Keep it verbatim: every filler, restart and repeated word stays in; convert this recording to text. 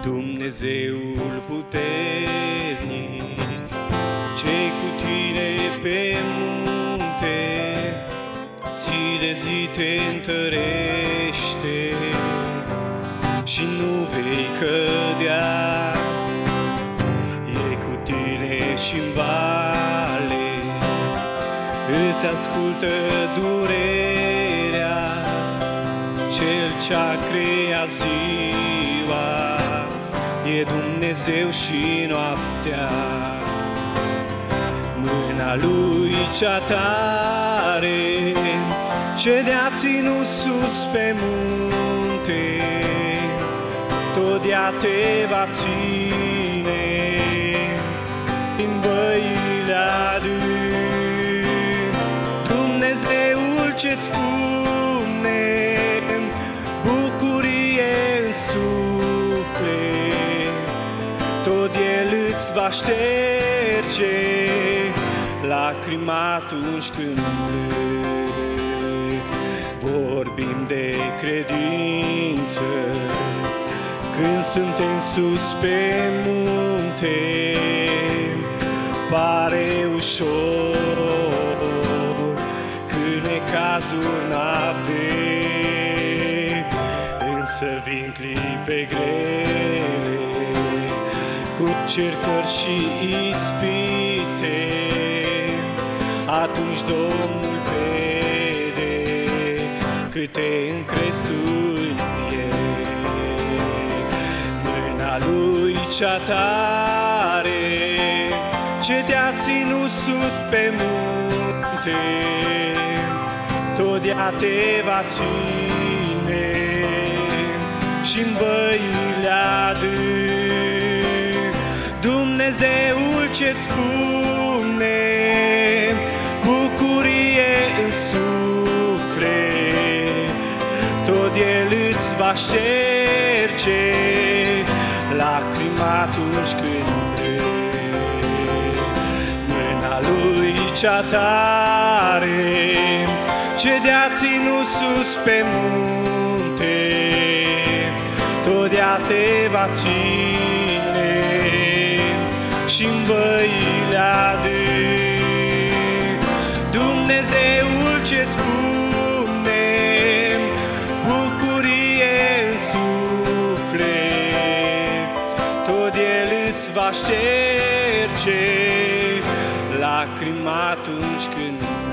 Dumnezeul puternic, ce-i cu tine pe munte, zi de zi te întărește și nu vei cădea. E cu tine și-n vale, îți ascultă durerea, Cel ce-a creat ziua, e Dumnezeu și noaptea. Mâna Lui cea tare, ce ne-a ținut sus pe munte, tot ea te va ține din văile adânci. Dumnezeul ce-ți spune bucurie în suflet, tot El îți va șterge lacrima atunci când vorbim de credință. Când suntem sus pe munte, pare ușor, când necazuri n-avem, însă vin clipe grele, cu cercări și ispite. Atunci Domnul vede câte încresturi e. Mâna Lui cea tare, ce te-a ținut sus pe munte, tot ea te va ține și-n văile adânci. Dumnezeul ce-ți spune bucurie în suflet, tot El îți va șterge lacrima atunci când vrei. Mâna Lui cea tare, ce te-a ținut sus pe munte, tot ea te va ține și-n văile adânci. Dumnezeul ce-ți spune bucurie în suflet, tot El îți va șterge lacrima atunci când